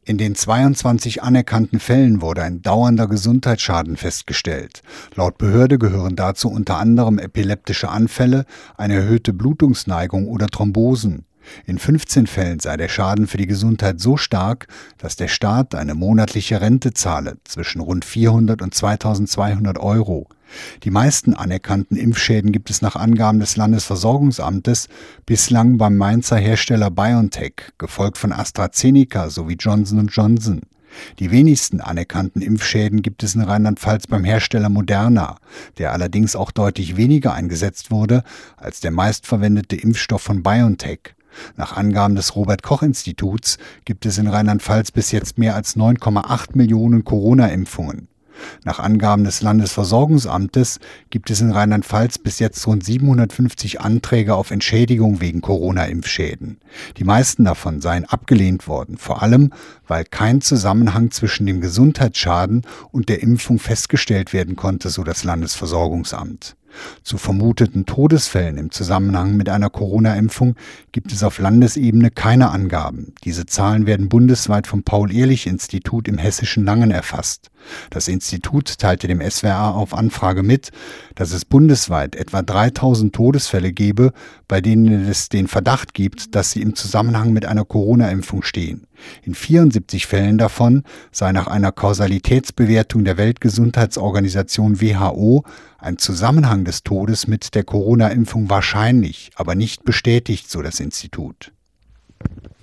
In den 22 anerkannten Fällen wurde ein dauernder Gesundheitsschaden festgestellt. Laut Behörde gehören dazu unter anderem epileptische Anfälle, eine erhöhte Blutungsneigung oder Thrombosen. In 15 Fällen sei der Schaden für die Gesundheit so stark, dass der Staat eine monatliche Rente zahle, zwischen rund 400 und 2.200 Euro. Die meisten anerkannten Impfschäden gibt es nach Angaben des Landesversorgungsamtes bislang beim Mainzer Hersteller BioNTech, gefolgt von AstraZeneca sowie Johnson & Johnson. Die wenigsten anerkannten Impfschäden gibt es in Rheinland-Pfalz beim Hersteller Moderna, der allerdings auch deutlich weniger eingesetzt wurde als der meistverwendete Impfstoff von BioNTech. Nach Angaben des Robert-Koch-Instituts gibt es in Rheinland-Pfalz bis jetzt mehr als 9,8 Millionen Corona-Impfungen. Nach Angaben des Landesversorgungsamtes gibt es in Rheinland-Pfalz bis jetzt rund 750 Anträge auf Entschädigung wegen Corona-Impfschäden. Die meisten davon seien abgelehnt worden, vor allem, weil kein Zusammenhang zwischen dem Gesundheitsschaden und der Impfung festgestellt werden konnte, so das Landesversorgungsamt. Zu vermuteten Todesfällen im Zusammenhang mit einer Corona-Impfung gibt es auf Landesebene keine Angaben. Diese Zahlen werden bundesweit vom Paul-Ehrlich-Institut im hessischen Langen erfasst. Das Institut teilte dem SWR auf Anfrage mit, dass es bundesweit etwa 3.000 Todesfälle gebe, bei denen es den Verdacht gibt, dass sie im Zusammenhang mit einer Corona-Impfung stehen. In 74 Fällen davon sei nach einer Kausalitätsbewertung der Weltgesundheitsorganisation WHO ein Zusammenhang des Todes mit der Corona-Impfung wahrscheinlich, aber nicht bestätigt, so das Institut.